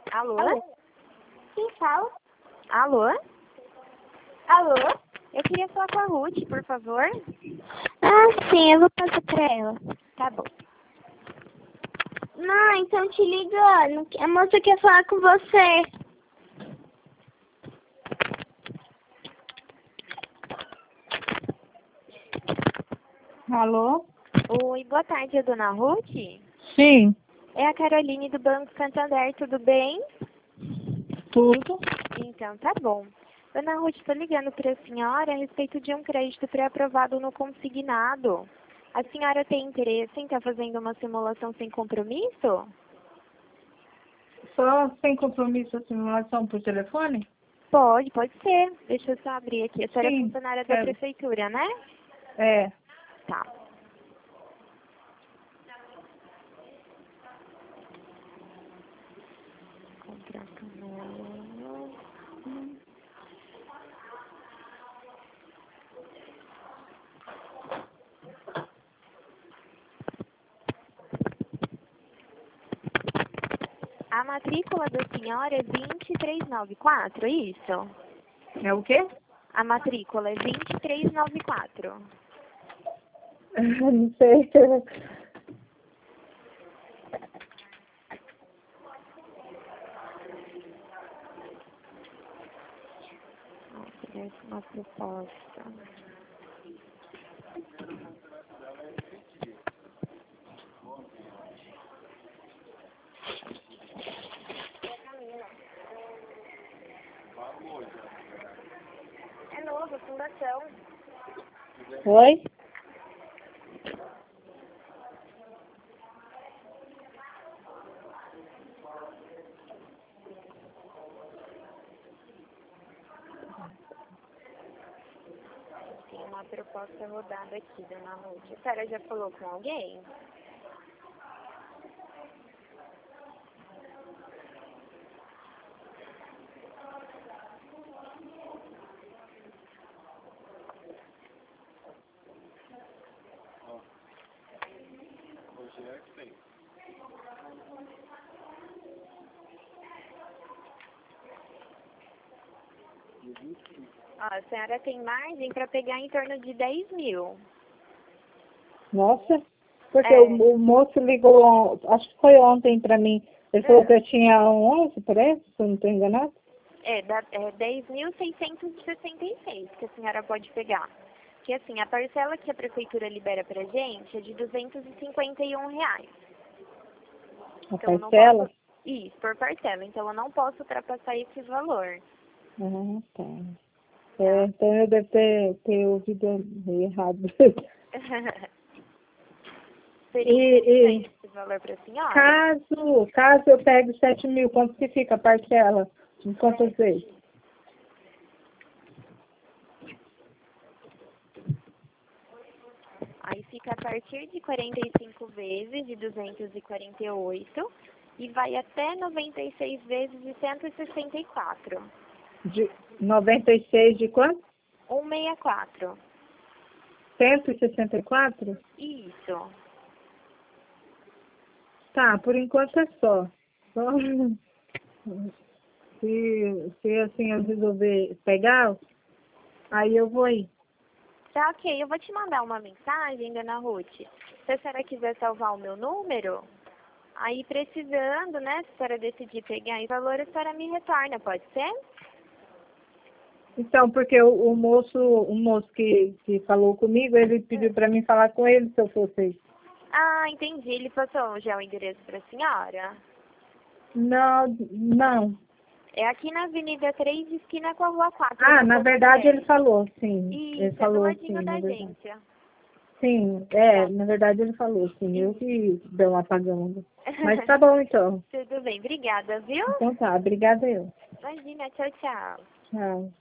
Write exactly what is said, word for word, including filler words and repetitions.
Alô? Alô? Quem fala? Alô? Alô? Eu queria falar com a Ruth, por favor. Ah, sim, eu vou passar pra ela. Tá bom. Não, então te ligando. A moça quer falar com você. Alô? Oi, boa tarde, é a dona Ruth? Sim, É a Caroline do Banco Santander, tudo bem? tudo. Então, tá bom. Dona Ruth, estou ligando para a senhora a respeito de um crédito pré-aprovado no consignado. A senhora tem interesse em estar fazendo uma simulação sem compromisso? Só sem compromisso a simulação por telefone? Pode, pode ser. Deixa eu só abrir aqui. A senhora é Sim, funcionária da quero. prefeitura, né? É. Tá. Contrato novo. A matrícula da senhora é vinte e três noventa e quatro, é isso? É o quê? A matrícula é vinte e três noventa e quatro. Não sei. Oferece uma proposta. É novo, fundação. Oi? Tem uma proposta rodada aqui, dona Ruth. A senhora já falou com alguém? Ó, a senhora tem margem para pegar em torno de dez mil. Nossa, porque É. o, o moço ligou, acho que foi ontem pra mim. Ele falou É. que eu tinha um onze, parece, se eu não estou enganado. É, dá- é dez mil seiscentos e sessenta e seis que a senhora pode pegar. Que assim, a parcela que a prefeitura libera pra gente é de duzentos e cinquenta e um reais. A Então eu não parcela. posso. Isso, por parcela. Então eu não posso ultrapassar esse valor. Ah, tá. É, então eu devo ter, ter ouvido errado. Seria E, interessante e esse valor pra senhora? caso, caso eu pegue sete mil, quanto que fica a parcela? Em quantas vezes? Aí fica a partir de quarenta e cinco vezes de duzentos e quarenta e oito e vai até noventa e seis vezes de cento e sessenta e quatro. De noventa e seis de quanto? cento e sessenta e quatro. cento e sessenta e quatro? Isso. Tá, por enquanto é só. Só se, se assim eu resolver pegar, aí eu vou ir. Tá, ok. Eu vou te mandar uma mensagem, dona Ruth. Se a senhora quiser salvar o meu número, aí precisando, né, se a senhora decidir pegar em valor, a senhora me retorna, pode ser? Então, porque o, o moço, o moço que, que falou comigo, ele pediu para mim falar com ele se eu fosse aí. Ah, entendi. Ele passou já o endereço para a senhora? Não, não. É aqui na Avenida três, esquina com a Rua quatro. Ah, no na Porto verdade ele Velho. falou, sim. Ele Isso, é do falou, sim, ladinho da na verdade. agência. Sim, é, Tá. na verdade ele falou, sim. Eu que dei um apagão. Mas tá bom, então. Tudo bem, obrigada, viu? Então tá, obrigada eu. Imagina, tchau, tchau. Tchau.